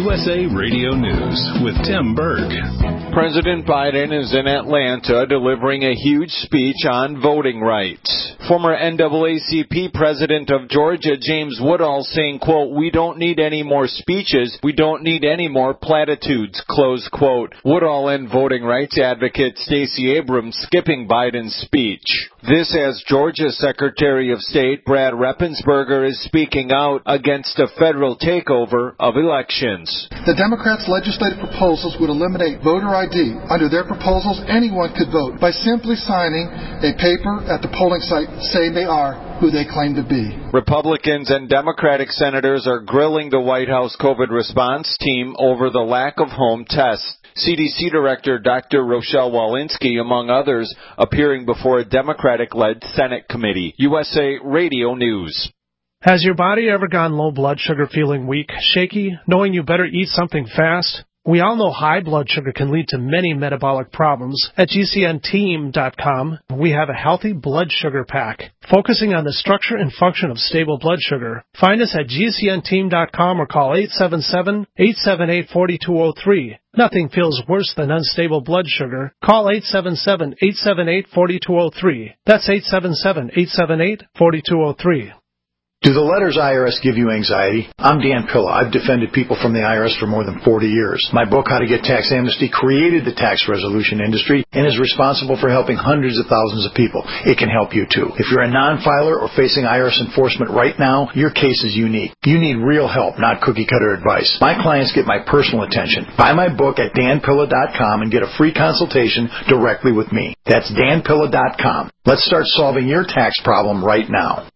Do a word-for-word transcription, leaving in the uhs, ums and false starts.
U S A Radio News with Tim Berg. President Biden is in Atlanta delivering a huge speech on voting rights. Former N double A C P President of Georgia, James Woodall, saying, quote, "We don't need any more speeches. We don't need any more platitudes," close quote. Woodall and voting rights advocate Stacey Abrams skipping Biden's speech. This as Georgia Secretary of State Brad Raffensperger is speaking out against a federal takeover of elections. The Democrats' legislative proposals would eliminate voter I D. Under their proposals, anyone could vote by simply signing a paper at the polling site saying they are who they claim to be. Republicans and Democratic senators are grilling the White House COVID response team over the lack of home tests. C D C Director Doctor Rochelle Walensky, among others, appearing before a Democratic-led Senate committee. U S A Radio News. Has your body ever gone low blood sugar, feeling weak, shaky, knowing you better eat something fast? We all know high blood sugar can lead to many metabolic problems. At G C N team dot com, we have a healthy blood sugar pack, focusing on the structure and function of stable blood sugar. Find us at G C N team dot com or call eight seven seven, eight seven eight, four two zero three. Nothing feels worse than unstable blood sugar. Call eight seven seven, eight seven eight, four two zero three. That's eight seven seven, eight seven eight, four two zero three. Do the letters I R S give you anxiety? I'm Dan Pilla. I've defended people from the I R S for more than forty years. My book, How to Get Tax Amnesty, created the tax resolution industry and is responsible for helping hundreds of thousands of people. It can help you too. If you're a non-filer or facing I R S enforcement right now, your case is unique. You need real help, not cookie-cutter advice. My clients get my personal attention. Buy my book at Dan Pilla dot com and get a free consultation directly with me. That's Dan Pilla dot com. Let's start solving your tax problem right now.